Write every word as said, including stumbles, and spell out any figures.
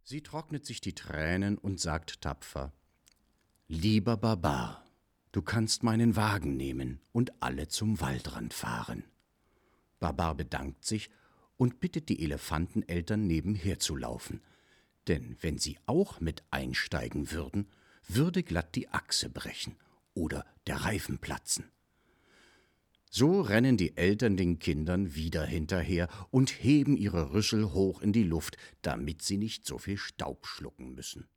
Sie trocknet sich die Tränen und sagt tapfer: »Lieber Barbar, du kannst meinen Wagen nehmen und alle zum Waldrand fahren.« Barbar bedankt sich und bittet die Elefanteneltern, nebenher zu laufen, denn wenn sie auch mit einsteigen würden, würde glatt die Achse brechen oder der Reifen platzen. So rennen die Eltern den Kindern wieder hinterher und heben ihre Rüssel hoch in die Luft, damit sie nicht so viel Staub schlucken müssen.